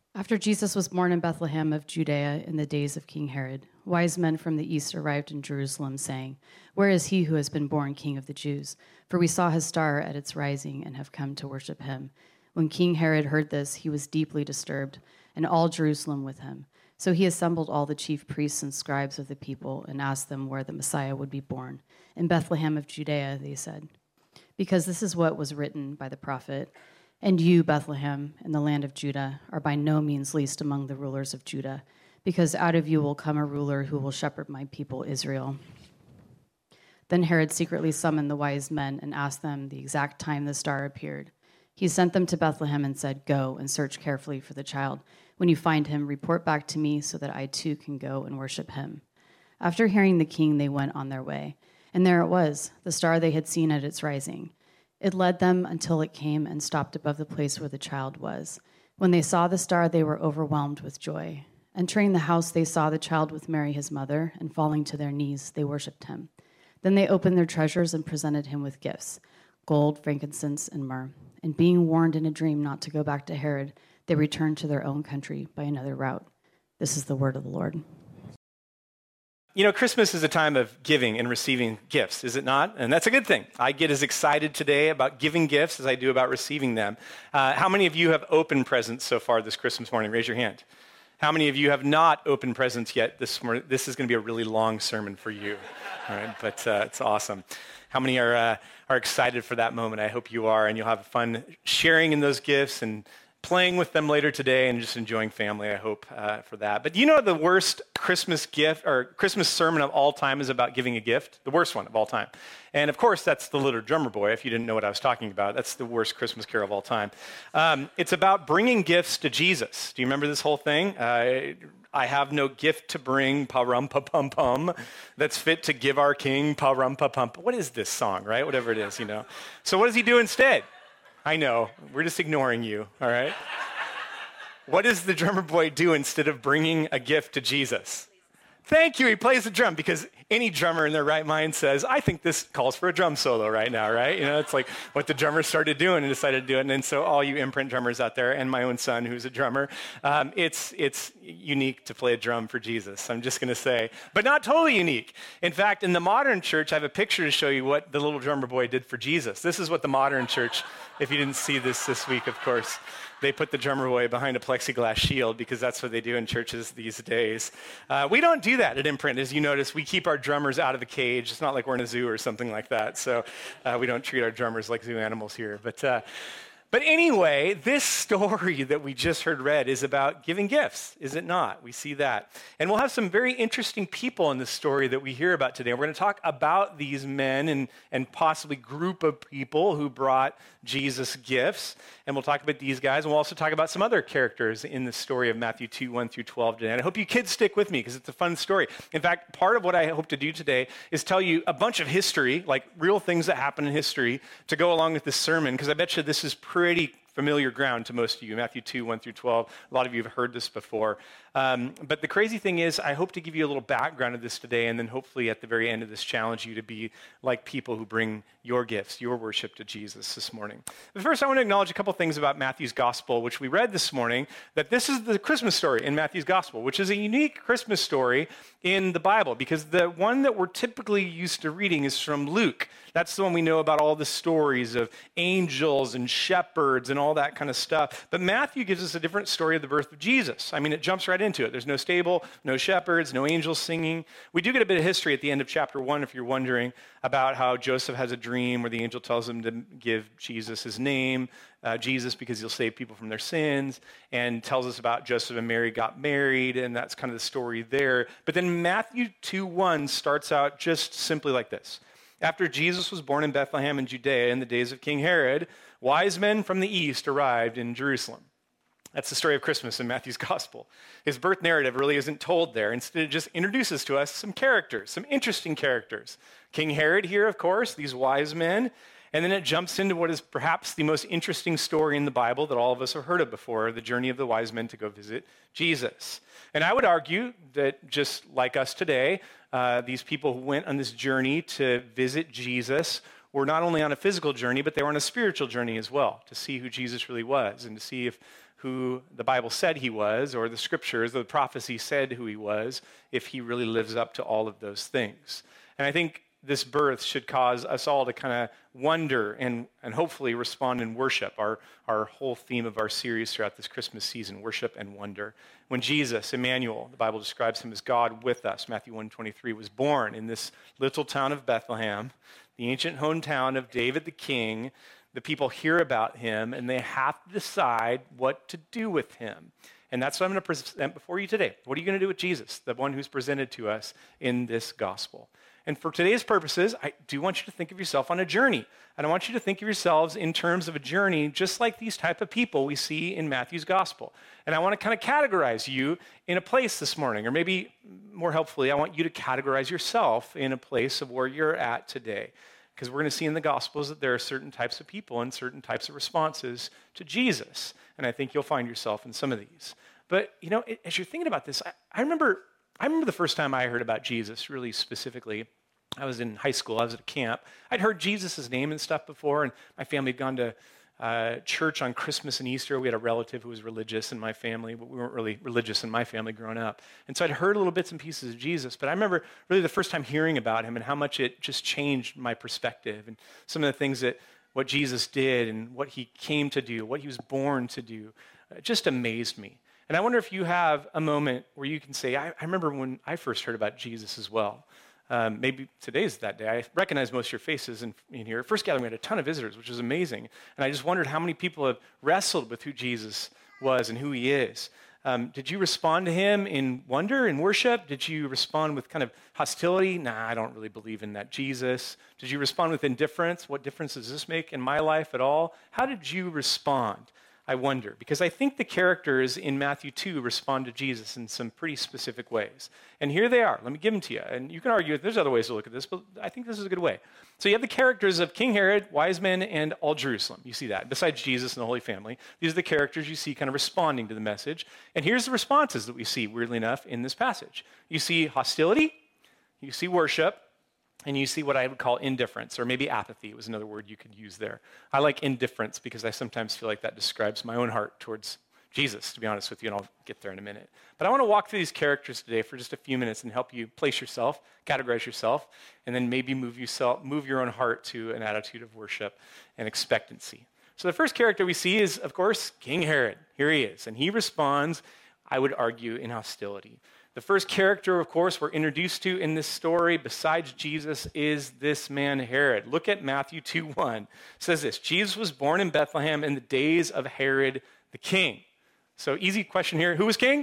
After Jesus was born in Bethlehem of Judea in the days of King Herod, wise men from the east arrived in Jerusalem, saying, "Where is he who has been born King of the Jews? For we saw his star at its rising and have come to worship him." When King Herod heard this, he was deeply disturbed, and all Jerusalem with him. So he assembled all the chief priests and scribes of the people and asked them where the Messiah would be born. "In Bethlehem of Judea," they said, "because this is what was written by the prophet. And you, Bethlehem, in the land of Judah, are by no means least among the rulers of Judah, because out of you will come a ruler who will shepherd my people Israel." Then Herod secretly summoned the wise men and asked them the exact time the star appeared. He sent them to Bethlehem and said, "Go and search carefully for the child. When you find him, report back to me so that I too can go and worship him." After hearing the king, they went on their way. And there it was, the star they had seen at its rising. It led them until it came and stopped above the place where the child was. When they saw the star, they were overwhelmed with joy. Entering the house, they saw the child with Mary, his mother, and falling to their knees, they worshipped him. Then they opened their treasures and presented him with gifts, gold, frankincense, and myrrh. And being warned in a dream not to go back to Herod, they returned to their own country by another route. This is the word of the Lord. You know, Christmas is a time of giving and receiving gifts, is it not? And that's a good thing. I get as excited today about giving gifts as I do about receiving them. How many of you have opened presents so far this Christmas morning? Raise your hand. How many of you have not opened presents yet this morning? This is going to be a really long sermon for you, all right? But it's awesome. How many are excited for that moment? I hope you are, and you'll have fun sharing in those gifts and playing with them later today and just enjoying family, I hope, for that. But you know the worst Christmas gift or Christmas sermon of all time is about giving a gift? The worst one of all time. And of course, that's The Little Drummer Boy, if you didn't know what I was talking about. That's the worst Christmas carol of all time. It's about bringing gifts to Jesus. Do you remember this whole thing? I have no gift to bring, pa-rum-pa-pum-pum, that's fit to give our king, pa-rum-pa-pum. What is this song, right? Whatever it is, you know. So what does he do instead? I know, we're just ignoring you, all right? What does the drummer boy do instead of bringing a gift to Jesus? Thank you, he plays the drum, because any drummer in their right mind says, I think this calls for a drum solo right now, right? You know, it's like what the drummer started doing and decided to do it. And so all you imprint drummers out there, and my own son who's a drummer, it's unique to play a drum for Jesus, I'm just going to say, but not totally unique. In fact, in the modern church, I have a picture to show you what the little drummer boy did for Jesus. This is what the modern church, if you didn't see this week, of course, they put the drummer boy behind a plexiglass shield because that's what they do in churches these days. We don't do that at Imprint. As you notice, we keep our drummers out of the cage. It's not like we're in a zoo or something like that. So we don't treat our drummers like zoo animals here. But anyway, this story that we just heard read is about giving gifts, is it not? We see that. And we'll have some very interesting people in this story that we hear about today. We're going to talk about these men and possibly group of people who brought Jesus gifts. And we'll talk about these guys. And we'll also talk about some other characters in the story of Matthew 2, 1 through 12 today. And I hope you kids stick with me because it's a fun story. In fact, part of what I hope to do today is tell you a bunch of history, like real things that happen in history, to go along with this sermon, because I bet you this is pretty familiar ground to most of you, Matthew 2, 1 through 12. A lot of you have heard this before. But the crazy thing is, I hope to give you a little background of this today, and then hopefully at the very end of this challenge you to be like people who bring your gifts, your worship to Jesus this morning. But first, I want to acknowledge a couple things about Matthew's gospel, which we read this morning, that this is the Christmas story in Matthew's gospel, which is a unique Christmas story in the Bible, because the one that we're typically used to reading is from Luke. That's the one we know about all the stories of angels and shepherds and all that kind of stuff. But Matthew gives us a different story of the birth of Jesus. I mean, it jumps right into it. There's no stable, no shepherds, no angels singing. We do get a bit of history at the end of chapter 1, if you're wondering, about how Joseph has a dream where the angel tells him to give Jesus his name, Jesus, because he'll save people from their sins, and tells us about Joseph and Mary got married, and that's kind of the story there. But then Matthew 2:1 starts out just simply like this. After Jesus was born in Bethlehem in Judea in the days of King Herod, wise men from the east arrived in Jerusalem. That's the story of Christmas in Matthew's gospel. His birth narrative really isn't told there. Instead, it just introduces to us some characters, some interesting characters. King Herod here, of course, these wise men. And then it jumps into what is perhaps the most interesting story in the Bible that all of us have heard of before, the journey of the wise men to go visit Jesus. And I would argue that just like us today, these people who went on this journey to visit Jesus were not only on a physical journey, but they were on a spiritual journey as well, to see who Jesus really was and to see if who the Bible said he was, or the scriptures, or the prophecy said who he was, if he really lives up to all of those things. And I think this birth should cause us all to kind of wonder and hopefully respond in worship, our whole theme of our series throughout this Christmas season, worship and wonder. When Jesus, Emmanuel, the Bible describes him as God with us, Matthew 1:23, was born in this little town of Bethlehem, the ancient hometown of David the king. The people hear about him, and they have to decide what to do with him. And that's what I'm going to present before you today. What are you going to do with Jesus, the one who's presented to us in this gospel? And for today's purposes, I do want you to think of yourself on a journey. And I want you to think of yourselves in terms of a journey just like these type of people we see in Matthew's gospel. And I want to kind of categorize you in a place this morning, or maybe more helpfully, I want you to categorize yourself in a place of where you're at today. Because we're going to see in the Gospels that there are certain types of people and certain types of responses to Jesus. And I think you'll find yourself in some of these. But, you know, as you're thinking about this, I remember the first time I heard about Jesus, really specifically. I was in high school. I was at a camp. I'd heard Jesus' name and stuff before, and my family had gone to church on Christmas and Easter. We had a relative who was religious in my family, but we weren't really religious in my family growing up. And so I'd heard little bits and pieces of Jesus, but I remember really the first time hearing about him and how much it just changed my perspective and some of the things what Jesus did and what he came to do, what he was born to do, just amazed me. And I wonder if you have a moment where you can say, I remember when I first heard about Jesus as well. Maybe today's that day. I recognize most of your faces in here. First gathering, we had a ton of visitors, which was amazing. And I just wondered how many people have wrestled with who Jesus was and who he is. Did you respond to him in wonder and worship? Did you respond with kind of hostility? Nah, I don't really believe in that Jesus. Did you respond with indifference? What difference does this make in my life at all? How did you respond? I wonder, because I think the characters in Matthew 2 respond to Jesus in some pretty specific ways. And here they are. Let me give them to you. And you can argue there's other ways to look at this, but I think this is a good way. So you have the characters of King Herod, wise men, and all Jerusalem. You see that. Besides Jesus and the Holy Family, these are the characters you see kind of responding to the message. And here's the responses that we see, weirdly enough, in this passage. You see hostility, you see worship, and you see what I would call indifference, or maybe apathy was another word you could use there. I like indifference because I sometimes feel like that describes my own heart towards Jesus, to be honest with you, and I'll get there in a minute. But I want to walk through these characters today for just a few minutes and help you place yourself, categorize yourself, and then maybe move your own heart to an attitude of worship and expectancy. So the first character we see is, of course, King Herod. Here he is, and he responds, I would argue, in hostility. The first character, of course, we're introduced to in this story, besides Jesus, is this man Herod. Look at Matthew 2:1. It says this, Jesus was born in Bethlehem in the days of Herod the king. So easy question here. Who was king?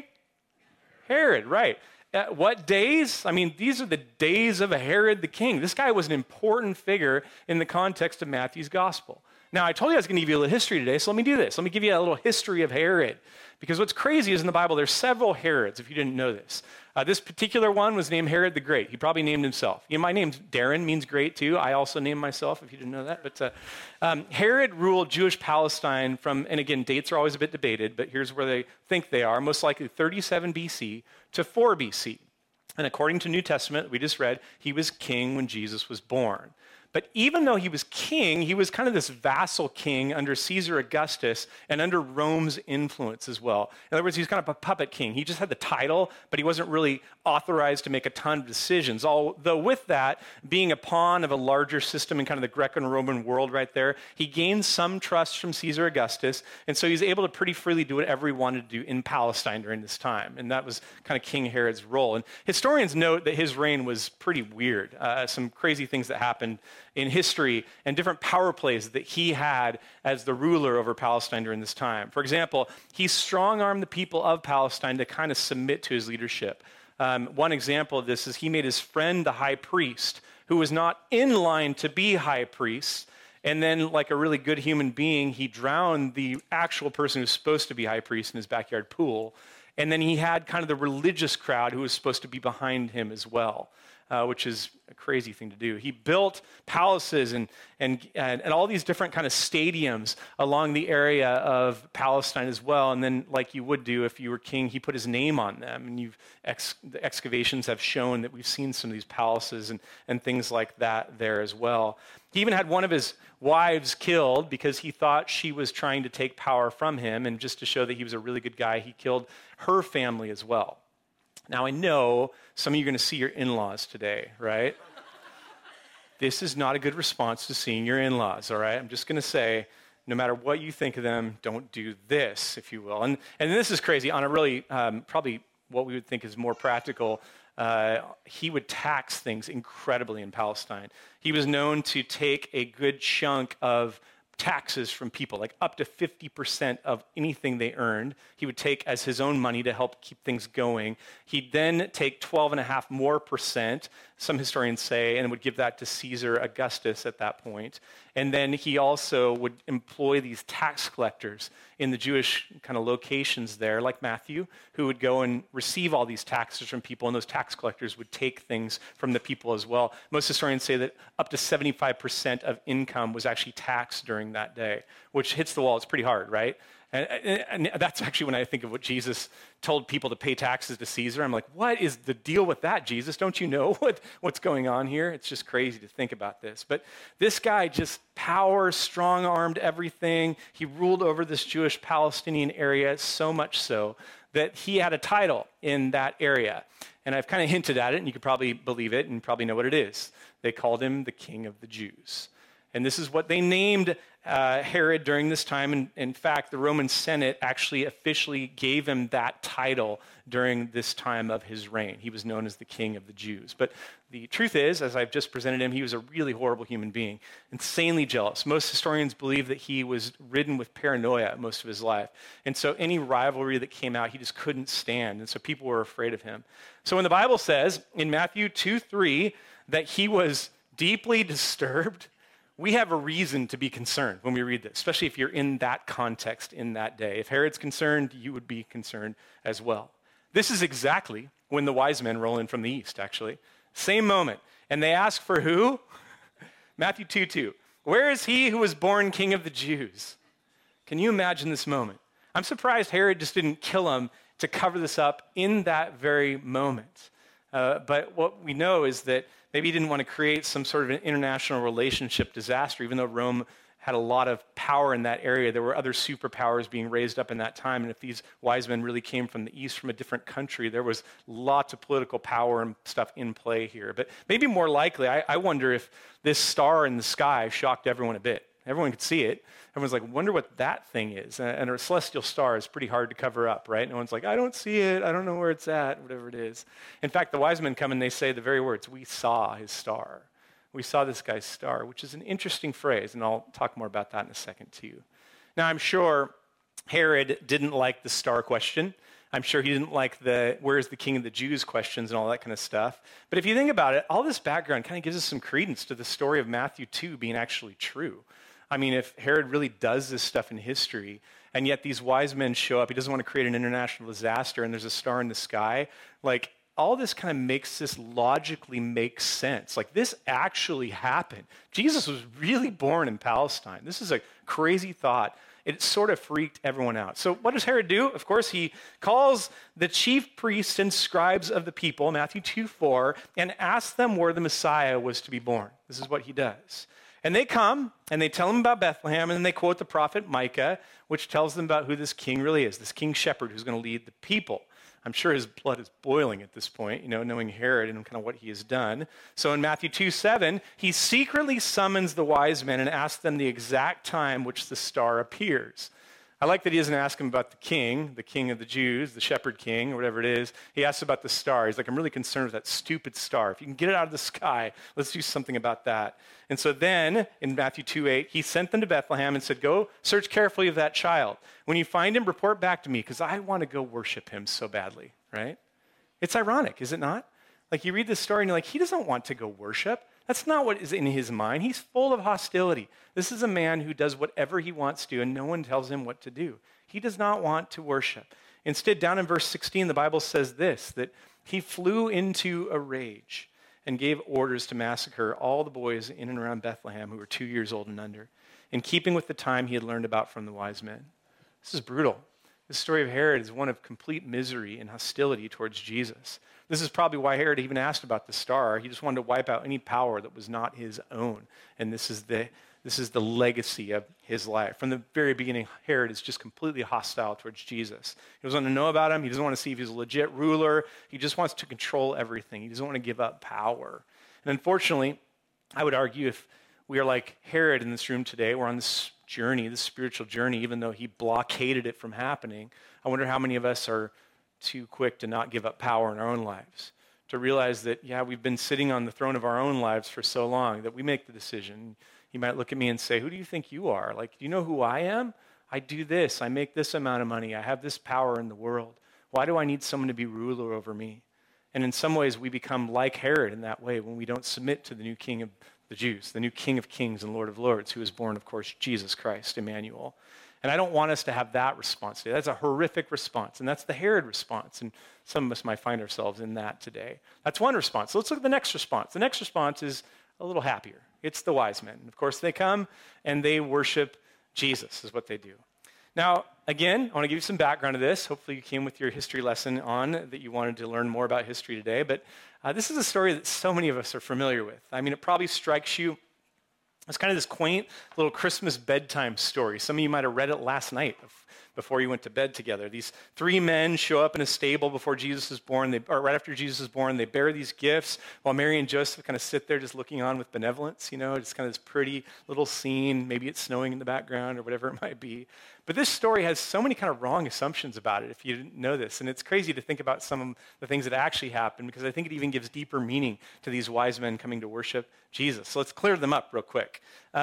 Herod, right. What days? I mean, these are the days of Herod the king. This guy was an important figure in the context of Matthew's gospel. Now, I told you I was going to give you a little history today, so let me do this. Let me give you a little history of Herod. Because what's crazy is in the Bible, there's several Herods, if you didn't know this. This particular one was named Herod the Great. He probably named himself. You know, my name's Darren, means great too. I also named myself, if you didn't know that. But Herod ruled Jewish Palestine from, and again, dates are always a bit debated, but here's where they think they are, most likely 37 BC to 4 BC. And according to New Testament, we just read, he was king when Jesus was born. But even though he was king, he was kind of this vassal king under Caesar Augustus and under Rome's influence as well. In other words, he was kind of a puppet king. He just had the title, but he wasn't really authorized to make a ton of decisions. Although with that, being a pawn of a larger system in kind of the Greco-Roman world right there, he gained some trust from Caesar Augustus, and so he was able to pretty freely do whatever he wanted to do in Palestine during this time. And that was kind of King Herod's role. And historians note that his reign was pretty weird. Some crazy things that happened in history and different power plays that he had as the ruler over Palestine during this time. For example, he strong-armed the people of Palestine to kind of submit to his leadership. One example of this is he made his friend the high priest, who was not in line to be high priest, and then like a really good human being, he drowned the actual person who's supposed to be high priest in his backyard pool. And then he had kind of the religious crowd who was supposed to be behind him as well. which is a crazy thing to do. He built palaces and all these different kind of stadiums along the area of Palestine as well. And then, like you would do if you were king, he put his name on them. And the excavations have shown that we've seen some of these palaces and things like that there as well. He even had one of his wives killed because he thought she was trying to take power from him. And just to show that he was a really good guy, he killed her family as well. Now, I know some of you are going to see your in-laws today, right? This is not a good response to seeing your in-laws, all right? I'm just going to say, no matter what you think of them, don't do this, if you will. And this is crazy. On a really, probably what we would think is more practical, he would tax things incredibly in Palestine. He was known to take a good chunk of taxes from people, like up to 50% of anything they earned, he would take as his own money to help keep things going. He'd then take 12.5% more, some historians say, and would give that to Caesar Augustus at that point. And then he also would employ these tax collectors in the Jewish kind of locations there, like Matthew, who would go and receive all these taxes from people, and those tax collectors would take things from the people as well. Most historians say that up to 75% of income was actually taxed during that day, which hits the wall. It's pretty hard, right? And that's actually when I think of what Jesus told people to pay taxes to Caesar. I'm like, what is the deal with that, Jesus? Don't you know what's going on here? It's just crazy to think about this. But this guy just strong-armed everything. He ruled over this Jewish Palestinian area so much so that he had a title in that area. And I've kind of hinted at it, and you could probably believe it and probably know what it is. They called him the King of the Jews. And this is what they named Herod during this time. And in fact, the Roman Senate actually officially gave him that title during this time of his reign. He was known as the King of the Jews. But the truth is, as I've just presented him, he was a really horrible human being, insanely jealous. Most historians believe that he was ridden with paranoia most of his life. And so any rivalry that came out, he just couldn't stand. And so people were afraid of him. So when the Bible says in Matthew 2:3 that he was deeply disturbed, we have a reason to be concerned when we read this, especially if you're in that context in that day. If Herod's concerned, you would be concerned as well. This is exactly when the wise men roll in from the east, actually. Same moment. And they ask for who? Matthew 2:2. Where is he who was born King of the Jews? Can you imagine this moment? I'm surprised Herod just didn't kill him to cover this up in that very moment. But what we know is that maybe he didn't want to create some sort of an international relationship disaster, even though Rome had a lot of power in that area. There were other superpowers being raised up in that time. And if these wise men really came from the east, from a different country, there was lots of political power and stuff in play here. But maybe more likely, I wonder if this star in the sky shocked everyone a bit. Everyone could see it. Everyone's like, wonder what that thing is. And a celestial star is pretty hard to cover up, right? No one's like, I don't see it. I don't know where it's at, whatever it is. In fact, the wise men come and they say the very words, we saw his star. We saw this guy's star, which is an interesting phrase. And I'll talk more about that in a second too. Now, I'm sure Herod didn't like the star question. I'm sure he didn't like the where's the King of the Jews questions and all that kind of stuff. But if you think about it, all this background kind of gives us some credence to the story of Matthew 2 being actually true. I mean, if Herod really does this stuff in history, and yet these wise men show up, he doesn't want to create an international disaster, and there's a star in the sky, like, all this kind of makes this logically make sense. Like, this actually happened. Jesus was really born in Palestine. This is a crazy thought. It sort of freaked everyone out. So what does Herod do? Of course, he calls the chief priests and scribes of the people, Matthew 2:4, and asks them where the Messiah was to be born. This is what he does. And they come, and they tell him about Bethlehem, and then they quote the prophet Micah, which tells them about who this king really is, this king shepherd who's going to lead the people. I'm sure his blood is boiling at this point, knowing Herod and kind of what he has done. So in Matthew 2:7, he secretly summons the wise men and asks them the exact time which the star appears. I like that he doesn't ask him about the king of the Jews, the shepherd king, or whatever it is. He asks about the star. He's like, I'm really concerned with that stupid star. If you can get it out of the sky, let's do something about that. And so then, in Matthew 2:8, he sent them to Bethlehem and said, go search carefully of that child. When you find him, report back to me, because I want to go worship him so badly, right? It's ironic, is it not? Like, you read this story and you're like, he doesn't want to go worship. That's not what is in his mind. He's full of hostility. This is a man who does whatever he wants to, and no one tells him what to do. He does not want to worship. Instead, down in verse 16, the Bible says this, that he flew into a rage. and gave orders to massacre all the boys in and around Bethlehem who were 2 years old and under, in keeping with the time he had learned about from the wise men. This is brutal. The story of Herod is one of complete misery and hostility towards Jesus. This is probably why Herod even asked about the star. He just wanted to wipe out any power that was not his own. And this is the legacy of his life. From the very beginning, Herod is just completely hostile towards Jesus. He doesn't want to know about him. He doesn't want to see if he's a legit ruler. He just wants to control everything. He doesn't want to give up power. And unfortunately, I would argue if we are like Herod in this room today, we're on this journey, this spiritual journey, even though he blockaded it from happening, I wonder how many of us are too quick to not give up power in our own lives, to realize that, yeah, we've been sitting on the throne of our own lives for so long that we make the decision. You might look at me and say, who do you think you are? Like, do you know who I am? I do this. I make this amount of money. I have this power in the world. Why do I need someone to be ruler over me? And in some ways, we become like Herod in that way when we don't submit to the new king of the Jews, the new King of Kings and Lord of Lords, who was born, of course, Jesus Christ, Emmanuel. And I don't want us to have that response today. That's a horrific response, and that's the Herod response. And some of us might find ourselves in that today. That's one response. So let's look at the next response. The next response is a little happier. It's the wise men. Of course, they come and they worship Jesus, is what they do. Now, again, I want to give you some background to this. Hopefully you came with your history lesson on that you wanted to learn more about history today. But this is a story that so many of us are familiar with. I mean, it probably strikes you as kind of this quaint little Christmas bedtime story. Some of you might have read it last night before you went to bed together. These three men show up in a stable before Jesus is born, or right after Jesus is born. They bear these gifts while Mary and Joseph kind of sit there just looking on with benevolence, just kind of this pretty little scene. Maybe it's snowing in the background or whatever it might be. But this story has so many kind of wrong assumptions about it, if you didn't know this. And it's crazy to think about some of the things that actually happened, because I think it even gives deeper meaning to these wise men coming to worship Jesus. So let's clear them up real quick.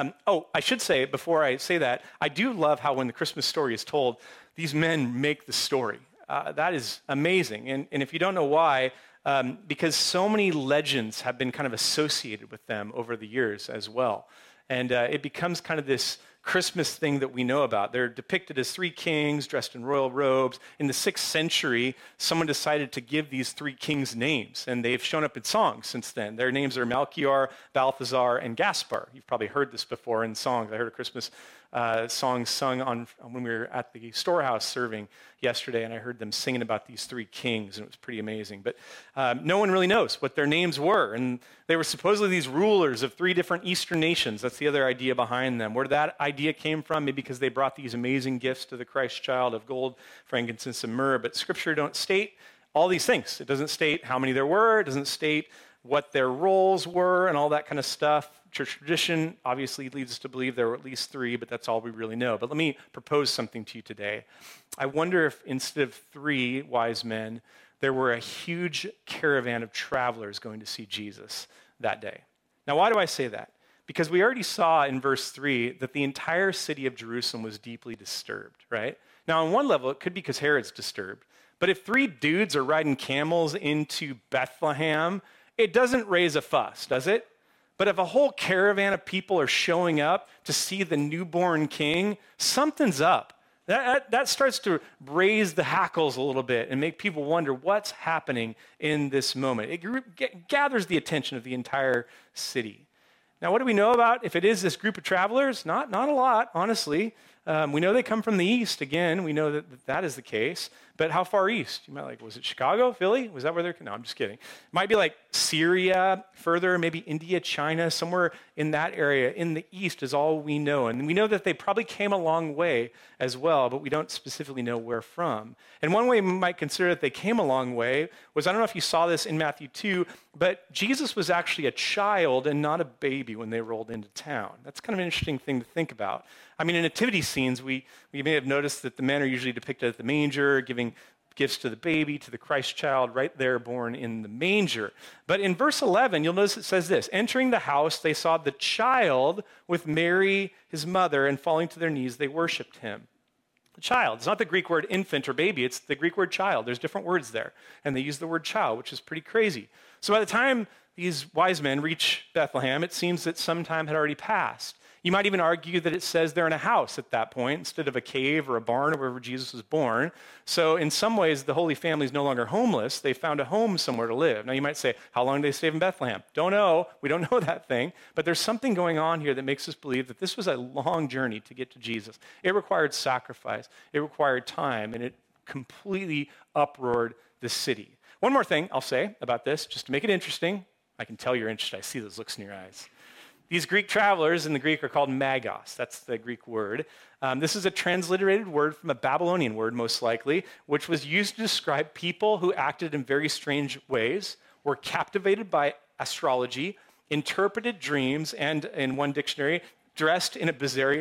I should say, before I say that, I do love how when the Christmas story is told, these men make the story. That is amazing. And if you don't know why, because so many legends have been kind of associated with them over the years as well. And it becomes kind of this Christmas thing that we know about. They're depicted as three kings dressed in royal robes. In the 6th century, someone decided to give these three kings names, and they've shown up in songs since then. Their names are Melchior, Balthazar, and Gaspar. You've probably heard this before in songs. I heard a Christmas song sung when we were at the storehouse serving yesterday, and I heard them singing about these three kings, and it was pretty amazing. But no one really knows what their names were, and they were supposedly these rulers of 3 different Eastern nations. That's the other idea behind them. Where that idea came from, maybe because they brought these amazing gifts to the Christ child of gold, frankincense, and myrrh, but Scripture don't state all these things. It doesn't state how many there were. It doesn't state what their roles were and all that kind of stuff. Church tradition obviously leads us to believe there were at least 3, but that's all we really know. But let me propose something to you today. I wonder if instead of 3 wise men, there were a huge caravan of travelers going to see Jesus that day. Now, why do I say that? Because we already saw in verse 3 that the entire city of Jerusalem was deeply disturbed, right? Now, on one level, it could be because Herod's disturbed. But if 3 dudes are riding camels into Bethlehem, it doesn't raise a fuss, does it? But if a whole caravan of people are showing up to see the newborn king, something's up. That starts to raise the hackles a little bit and make people wonder what's happening in this moment. It gathers the attention of the entire city. Now, what do we know about if it is this group of travelers? Not a lot, honestly. We know they come from the east. Again, we know that is the case. But how far east? You might was it Chicago, Philly? Was that where they're? No, I'm just kidding. It might be like Syria, further, maybe India, China, somewhere in that area. In the east is all we know. And we know that they probably came a long way as well, but we don't specifically know where from. And one way we might consider that they came a long way was, I don't know if you saw this in Matthew 2, but Jesus was actually a child and not a baby when they rolled into town. That's kind of an interesting thing to think about. I mean, in nativity scenes, we may have noticed that the men are usually depicted at the manger, giving gifts to the baby, to the Christ child, right there born in the manger. But in verse 11, you'll notice it says this: entering the house, they saw the child with Mary, his mother, and falling to their knees, they worshiped him. The child. It's not the Greek word infant or baby. It's the Greek word child. There's different words there. And they use the word child, which is pretty crazy. So by the time these wise men reach Bethlehem, it seems that some time had already passed. You might even argue that it says they're in a house at that point instead of a cave or a barn or wherever Jesus was born. So in some ways, the Holy Family is no longer homeless. They found a home somewhere to live. Now you might say, how long did they stay in Bethlehem? Don't know. We don't know that thing. But there's something going on here that makes us believe that this was a long journey to get to Jesus. It required sacrifice. It required time. And it completely uproared the city. One more thing I'll say about this, just to make it interesting. I can tell you're interested. I see those looks in your eyes. These Greek travelers in the Greek are called magos. That's the Greek word. This is a transliterated word from a Babylonian word, most likely, which was used to describe people who acted in very strange ways, were captivated by astrology, interpreted dreams, and in one dictionary, dressed in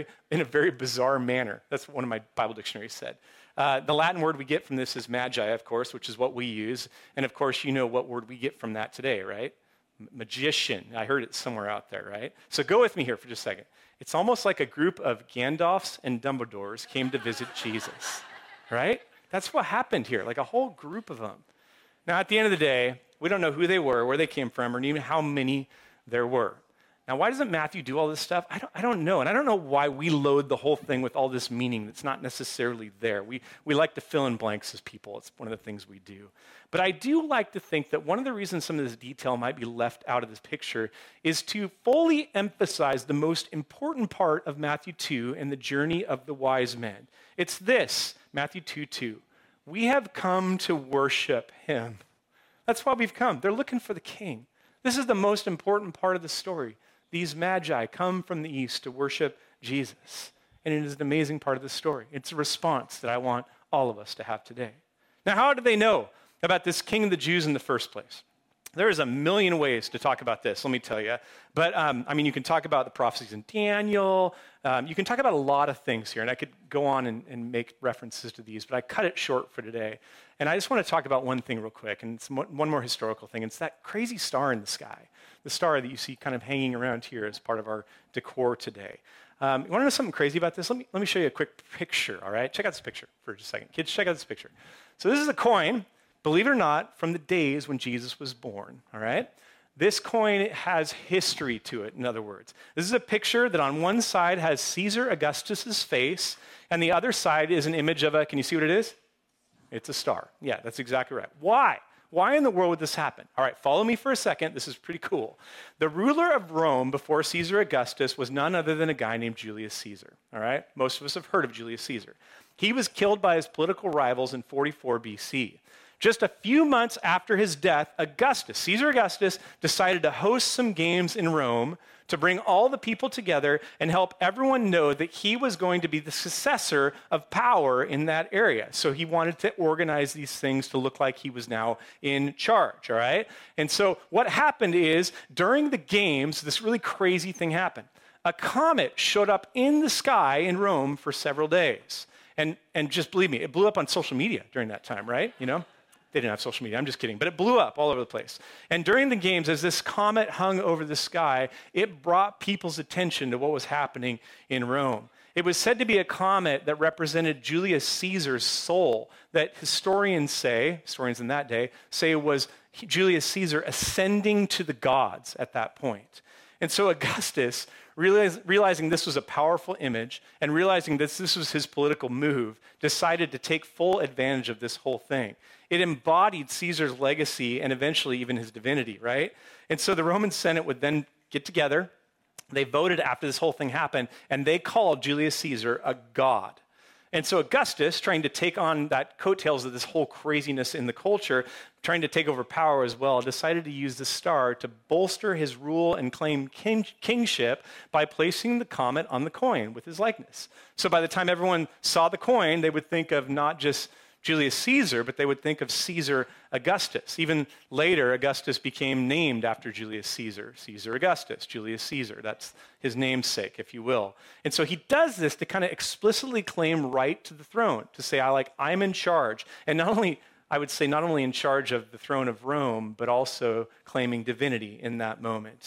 a very bizarre manner. That's what one of my Bible dictionaries said. The Latin word we get from this is magi, of course, which is what we use. And of course, you know what word we get from that today, right? Magician. I heard it somewhere out there, right? So go with me here for just a second. It's almost like a group of Gandalfs and Dumbledores came to visit Jesus, right? That's what happened here, like a whole group of them. Now, at the end of the day, we don't know who they were, where they came from, or even how many there were. Now, why doesn't Matthew do all this stuff? I don't know. And I don't know why we load the whole thing with all this meaning that's not necessarily there. We like to fill in blanks as people. It's one of the things we do. But I do like to think that one of the reasons some of this detail might be left out of this picture is to fully emphasize the most important part of Matthew 2 and the journey of the wise men. It's this, Matthew 2:2. We have come to worship him. That's why we've come. They're looking for the king. This is the most important part of the story. These magi come from the east to worship Jesus. And it is an amazing part of the story. It's a response that I want all of us to have today. Now, how did they know about this king of the Jews in the first place? There's a million ways to talk about this, let me tell you. But, you can talk about the prophecies in Daniel. You can talk about a lot of things here. And I could go on and make references to these, but I cut it short for today. And I just want to talk about one thing real quick, and it's one more historical thing. It's that crazy star in the sky, the star that you see kind of hanging around here as part of our decor today. You want to know something crazy about this? Let me show you a quick picture, all right? Check out this picture for just a second. Kids, check out this picture. So this is a coin, believe it or not, from the days when Jesus was born, all right? This coin has history to it, in other words. This is a picture that on one side has Caesar Augustus's face, and the other side is an image of can you see what it is? It's a star. Yeah, that's exactly right. Why? Why in the world would this happen? All right, follow me for a second. This is pretty cool. The ruler of Rome before Caesar Augustus was none other than a guy named Julius Caesar, all right? Most of us have heard of Julius Caesar. He was killed by his political rivals in 44 BC. Just a few months after his death, Caesar Augustus, decided to host some games in Rome to bring all the people together and help everyone know that he was going to be the successor of power in that area. So he wanted to organize these things to look like he was now in charge, all right? And so what happened is, during the games, this really crazy thing happened. A comet showed up in the sky in Rome for several days. And just believe me, it blew up on social media during that time, right? You know? They didn't have social media, I'm just kidding. But it blew up all over the place. And during the games, as this comet hung over the sky, it brought people's attention to what was happening in Rome. It was said to be a comet that represented Julius Caesar's soul, that historians in that day, say was Julius Caesar ascending to the gods at that point. And so Augustus, realizing this was a powerful image and realizing that this was his political move, decided to take full advantage of this whole thing. It embodied Caesar's legacy and eventually even his divinity, right? And so the Roman Senate would then get together. They voted after this whole thing happened, and they called Julius Caesar a god. And so Augustus, trying to take on that coattails of this whole craziness in the culture, trying to take over power as well, decided to use the star to bolster his rule and claim kingship by placing the comet on the coin with his likeness. So by the time everyone saw the coin, they would think of not just Julius Caesar, but they would think of Caesar Augustus. Even later, Augustus became named after Julius Caesar. Caesar Augustus, Julius Caesar. That's his namesake, if you will. And so he does this to kind of explicitly claim right to the throne, to say, I'm in charge. And not only in charge of the throne of Rome, but also claiming divinity in that moment.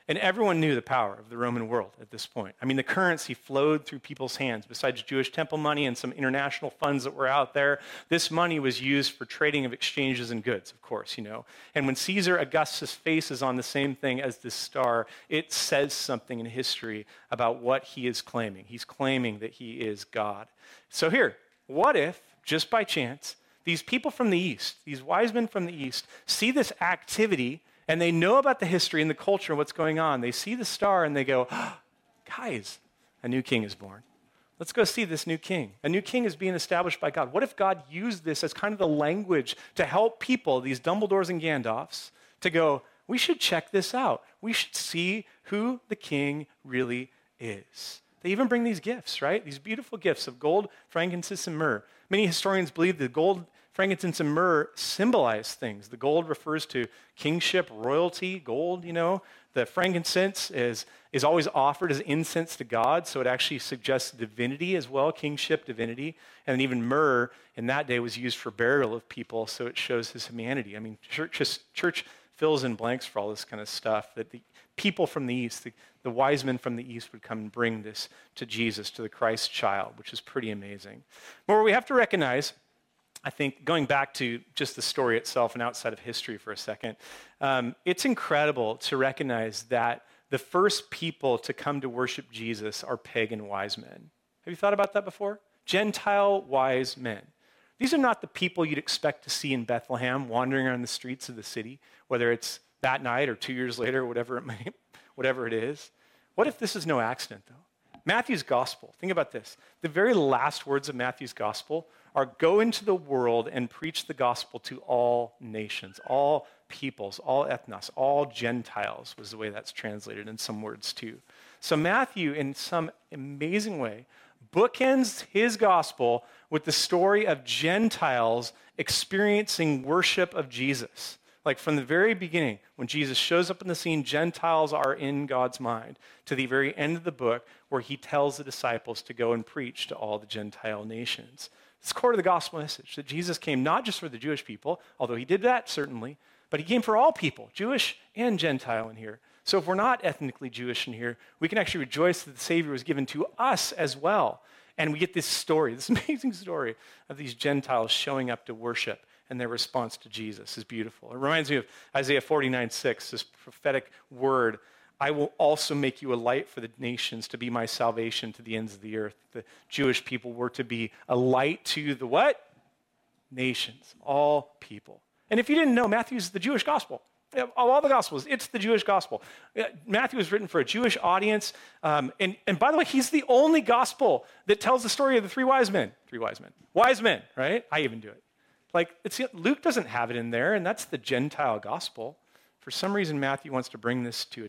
And everyone knew the power of the Roman world at this point. I mean, the currency flowed through people's hands. Besides Jewish temple money and some international funds that were out there, this money was used for trading of exchanges and goods, of course, And when Caesar Augustus' face is on the same thing as this star, it says something in history about what he is claiming. He's claiming that he is God. So here, what if, just by chance, these people from the East, these wise men from the East, see this activity and they know about the history and the culture and what's going on. They see the star and they go, oh, guys, a new king is born. Let's go see this new king. A new king is being established by God. What if God used this as kind of the language to help people, these Dumbledores and Gandalfs, to go, we should check this out. We should see who the king really is. They even bring these gifts, right? These beautiful gifts of gold, frankincense, and myrrh. Many historians believe the gold, frankincense, and myrrh symbolize things. The gold refers to kingship, royalty, gold, The frankincense is always offered as incense to God, so it actually suggests divinity as well, kingship, divinity. And even myrrh in that day was used for burial of people, so it shows his humanity. I mean, church fills in blanks for all this kind of stuff, that the people from the East, the wise men from the East would come and bring this to Jesus, to the Christ child, which is pretty amazing. But we have to recognize, I think, going back to just the story itself and outside of history for a second, it's incredible to recognize that the first people to come to worship Jesus are pagan wise men. Have you thought about that before? Gentile wise men. These are not the people you'd expect to see in Bethlehem wandering around the streets of the city, whether it's that night or 2 years later, whatever it is. What if this is no accident, though? Matthew's gospel, think about this. The very last words of Matthew's gospel are, go into the world and preach the gospel to all nations, all peoples, all ethnos, all Gentiles was the way that's translated in some words too. So Matthew, in some amazing way, bookends his gospel with the story of Gentiles experiencing worship of Jesus. Like from the very beginning, when Jesus shows up in the scene, Gentiles are in God's mind, to the very end of the book where he tells the disciples to go and preach to all the Gentile nations. It's core to the gospel message, that Jesus came not just for the Jewish people, although he did that certainly, but he came for all people, Jewish and Gentile in here. So if we're not ethnically Jewish in here, we can actually rejoice that the Savior was given to us as well. And we get this story, this amazing story of these Gentiles showing up to worship, and their response to Jesus is beautiful. It reminds me of Isaiah 49:6, this prophetic word, I will also make you a light for the nations to be my salvation to the ends of the earth. The Jewish people were to be a light to the what? Nations, all people. And if you didn't know, Matthew's the Jewish gospel. Of all the gospels, it's the Jewish gospel. Matthew was written for a Jewish audience. And by the way, he's the only gospel that tells the story of the three wise men. Wise men, right? I even do it. Luke doesn't have it in there, and that's the Gentile gospel. For some reason, Matthew wants to bring this to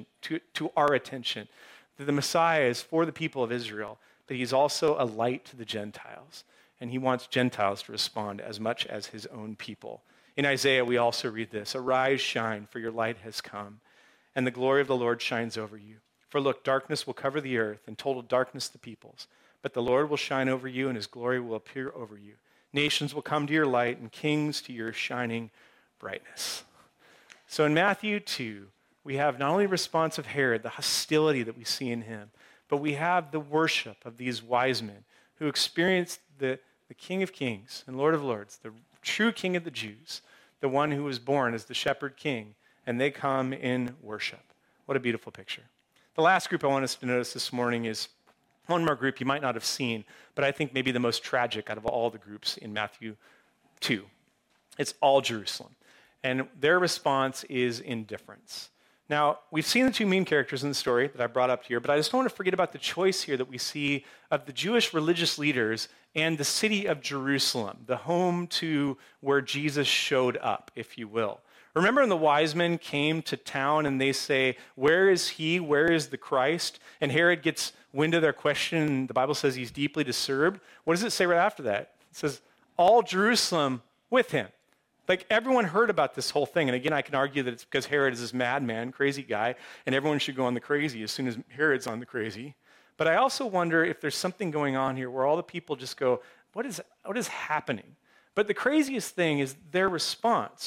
our attention, that the Messiah is for the people of Israel, but he's also a light to the Gentiles, and he wants Gentiles to respond as much as his own people. In Isaiah, we also read this, arise, shine, for your light has come, and the glory of the Lord shines over you. For look, darkness will cover the earth, and total darkness the peoples, but the Lord will shine over you, and his glory will appear over you. Nations will come to your light, and kings to your shining brightness. So in Matthew 2, we have not only the response of Herod, the hostility that we see in him, but we have the worship of these wise men who experienced the King of Kings and Lord of Lords, the true King of the Jews, the one who was born as the shepherd king, and they come in worship. What a beautiful picture. The last group I want us to notice this morning is one more group you might not have seen, but I think maybe the most tragic out of all the groups in Matthew 2. It's all Jerusalem. And their response is indifference. Now, we've seen the two main characters in the story that I brought up here, but I just don't want to forget about the choice here that we see of the Jewish religious leaders and the city of Jerusalem, the home to where Jesus showed up, if you will. Remember when the wise men came to town and they say, where is he? Where is the Christ? And Herod gets wind of their question, and the Bible says he's deeply disturbed. What does it say right after that? It says, all Jerusalem with him. Like everyone heard about this whole thing. And again, I can argue that it's because Herod is this madman, crazy guy, and everyone should go on the crazy as soon as Herod's on the crazy. But I also wonder if there's something going on here where all the people just go, what is happening? But the craziest thing is their response.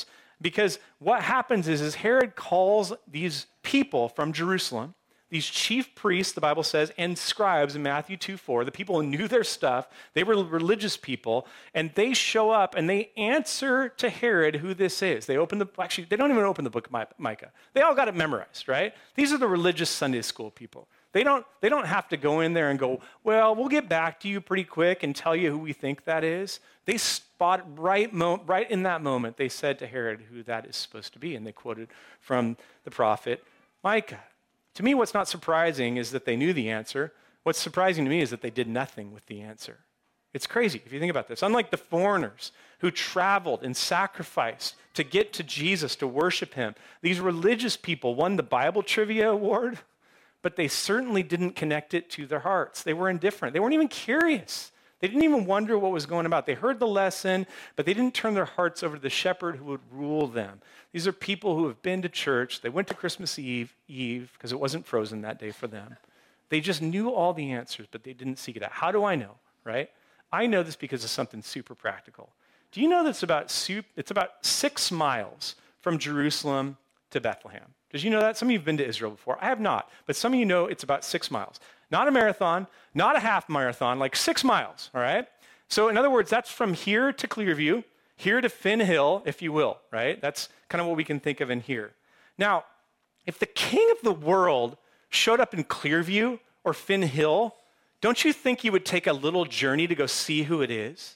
Because what happens is Herod calls these people from Jerusalem, these chief priests, the Bible says, and scribes in Matthew 2:4, the people who knew their stuff, they were religious people, and they show up and they answer to Herod who this is. They don't even open the book of Micah. They all got it memorized, right? These are the religious Sunday school people. They don't have to go in there and go, well, we'll get back to you pretty quick and tell you who we think that is. They spot right in that moment, they said to Herod who that is supposed to be, and they quoted from the prophet Micah. To me, what's not surprising is that they knew the answer. What's surprising to me is that they did nothing with the answer. It's crazy if you think about this. Unlike the foreigners who traveled and sacrificed to get to Jesus, to worship him, these religious people won the Bible Trivia Award, but they certainly didn't connect it to their hearts. They were indifferent. They weren't even curious. They didn't even wonder what was going about. They heard the lesson, but they didn't turn their hearts over to the shepherd who would rule them. These are people who have been to church. They went to Christmas Eve because it wasn't frozen that day for them. They just knew all the answers, but they didn't seek it out. How do I know, right? I know this because of something super practical. Do you know that it's about 6 miles from Jerusalem to Bethlehem? Did you know that? Some of you have been to Israel before. I have not, but some of you know it's about 6 miles. Not a marathon, not a half marathon, like 6 miles, all right? So in other words, that's from here to Clearview, here to Finn Hill, if you will, right? That's kind of what we can think of in here. Now, if the king of the world showed up in Clearview or Finn Hill, don't you think you would take a little journey to go see who it is?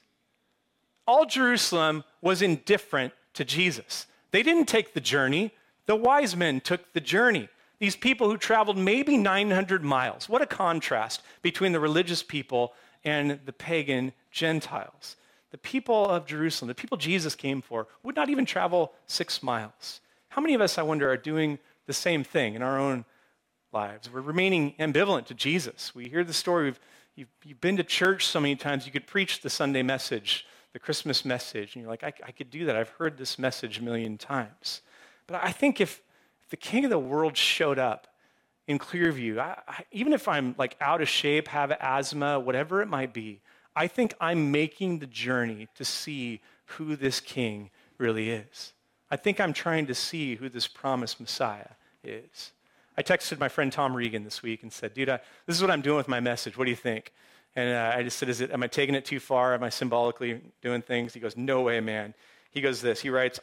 All Jerusalem was indifferent to Jesus. They didn't take the journey. The wise men took the journey. These people who traveled maybe 900 miles. What a contrast between the religious people and the pagan Gentiles. The people of Jerusalem, the people Jesus came for, would not even travel 6 miles. How many of us, I wonder, are doing the same thing in our own lives? We're remaining ambivalent to Jesus. We hear the story of you've been to church so many times, you could preach the Sunday message, the Christmas message, and you're like, I could do that. I've heard this message a million times. But I think if the king of the world showed up in Clearview, even if I'm like out of shape, have asthma, whatever it might be, I think I'm making the journey to see who this king really is. I think I'm trying to see who this promised Messiah is. I texted my friend Tom Regan this week and said, dude, this is what I'm doing with my message. What do you think? And I just said, am I taking it too far? Am I symbolically doing things? He goes, no way, man. He goes this, he writes,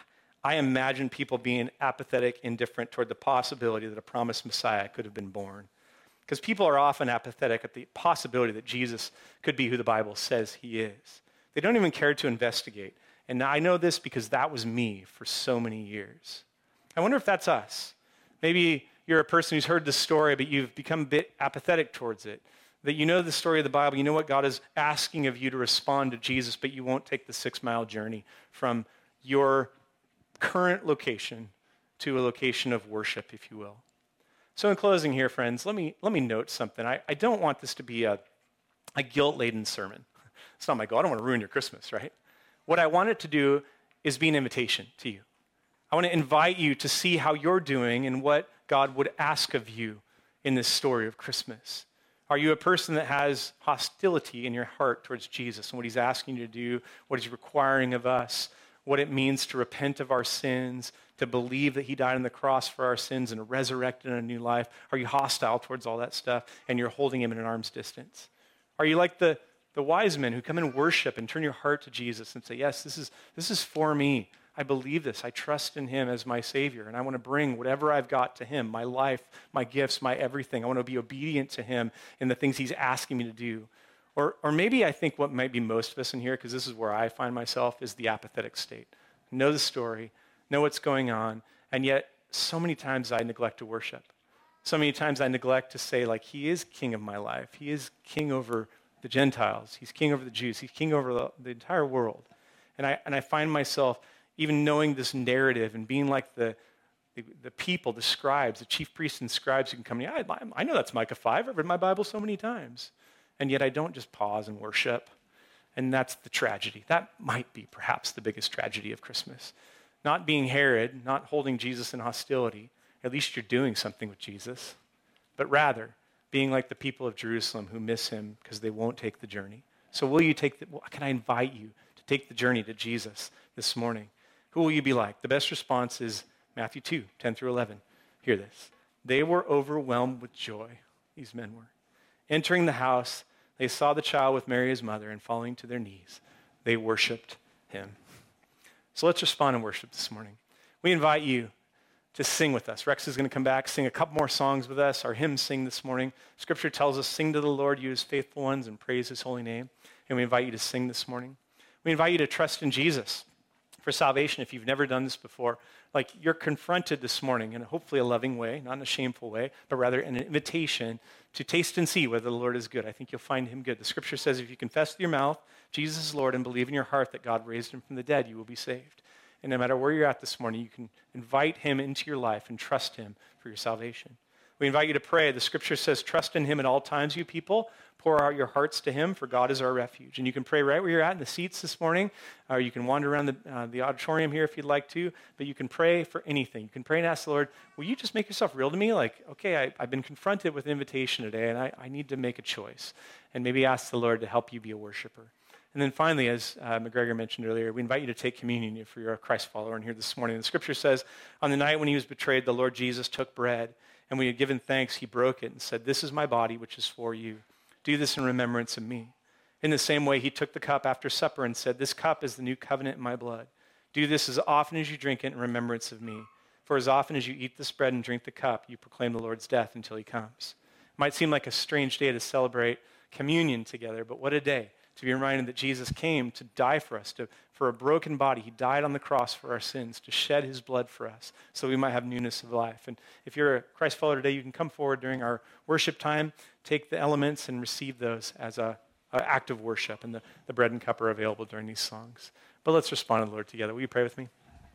I imagine people being apathetic, indifferent toward the possibility that a promised Messiah could have been born. Because people are often apathetic at the possibility that Jesus could be who the Bible says he is. They don't even care to investigate. And I know this because that was me for so many years. I wonder if that's us. Maybe you're a person who's heard this story, but you've become a bit apathetic towards it. That you know the story of the Bible, you know what God is asking of you to respond to Jesus, but you won't take the 6-mile journey from your current location to a location of worship, if you will. So in closing here, friends, let me note something. I don't want this to be a guilt-laden sermon. It's not my goal. I don't want to ruin your Christmas, right? What I want it to do is be an invitation to you. I want to invite you to see how you're doing and what God would ask of you in this story of Christmas. Are you a person that has hostility in your heart towards Jesus and what he's asking you to do, what he's requiring of us, what it means to repent of our sins, to believe that he died on the cross for our sins and resurrected in a new life? Are you hostile towards all that stuff and you're holding him at an arm's distance? Are you like the wise men who come and worship and turn your heart to Jesus and say, yes, this is for me. I believe this. I trust in him as my Savior, and I want to bring whatever I've got to him, my life, my gifts, my everything. I want to be obedient to him in the things he's asking me to do. Or maybe I think what might be most of us in here, because this is where I find myself, is the apathetic state. Know the story, know what's going on, and yet so many times I neglect to worship. So many times I neglect to say, like, he is king of my life. He is king over the Gentiles. He's king over the Jews. He's king over the entire world. And I find myself even knowing this narrative and being like the people, the scribes, the chief priests and scribes who can come, yeah, I know that's Micah 5. I've read my Bible so many times. And yet I don't just pause and worship. And that's the tragedy. That might be perhaps the biggest tragedy of Christmas. Not being Herod, not holding Jesus in hostility. At least you're doing something with Jesus. But rather, being like the people of Jerusalem who miss him because they won't take the journey. So can I invite you to take the journey to Jesus this morning? Who will you be like? The best response is Matthew 2, 10 through 11. Hear this. They were overwhelmed with joy, these men were. Entering the house, they saw the child with Mary, his mother, and falling to their knees, they worshiped him. So let's respond in worship this morning. We invite you to sing with us. Rex is going to come back, sing a couple more songs with us. Our hymn sing this morning. Scripture tells us, sing to the Lord, you his faithful ones, and praise his holy name. And we invite you to sing this morning. We invite you to trust in Jesus for salvation if you've never done this before. Like you're confronted this morning in hopefully a loving way, not in a shameful way, but rather an invitation to taste and see whether the Lord is good. I think you'll find him good. The scripture says if you confess with your mouth Jesus is Lord and believe in your heart that God raised him from the dead, you will be saved. And no matter where you're at this morning, you can invite him into your life and trust him for your salvation. We invite you to pray. The scripture says, trust in him at all times, you people. Pour out your hearts to him, for God is our refuge. And you can pray right where you're at in the seats this morning, or you can wander around the auditorium here if you'd like to, but you can pray for anything. You can pray and ask the Lord, will you just make yourself real to me? Like, okay, I've been confronted with an invitation today, and I need to make a choice. And maybe ask the Lord to help you be a worshiper. And then finally, as McGregor mentioned earlier, we invite you to take communion if you're a Christ follower in here this morning. The scripture says, on the night when he was betrayed, the Lord Jesus took bread, and when he had given thanks, he broke it and said, this is my body, which is for you. Do this in remembrance of me. In the same way, he took the cup after supper and said, this cup is the new covenant in my blood. Do this as often as you drink it in remembrance of me. For as often as you eat this bread and drink the cup, you proclaim the Lord's death until he comes. It might seem like a strange day to celebrate communion together, but what a day to be reminded that Jesus came to die for us, for a broken body. He died on the cross for our sins, to shed his blood for us so we might have newness of life. And if you're a Christ follower today, you can come forward during our worship time, take the elements and receive those as an act of worship. And the bread and cup are available during these songs. But let's respond to the Lord together. Will you pray with me?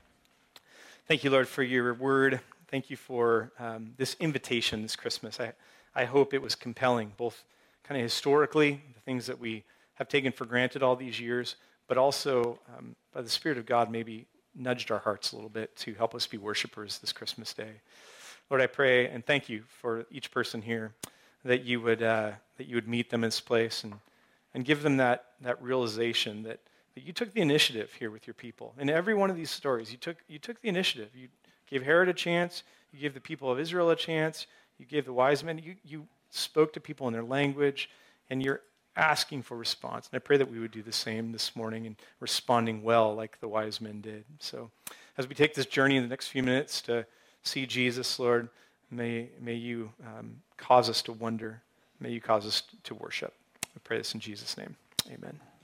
Thank you, Lord, for your word. Thank you for this invitation this Christmas. I hope it was compelling, both kind of historically, the things that we have taken for granted all these years, but also by the Spirit of God maybe nudged our hearts a little bit to help us be worshipers this Christmas day. Lord, I pray and thank you for each person here, that you would meet them in this place and give them that realization that you took the initiative here with your people. In every one of these stories, you took the initiative. You gave Herod a chance. You gave the people of Israel a chance. You gave the wise men. You spoke to people in their language, and you're asking for response. And I pray that we would do the same this morning and responding well like the wise men did. So as we take this journey in the next few minutes to see Jesus, Lord, may you cause us to wonder. May you cause us to worship. I pray this in Jesus' name. Amen.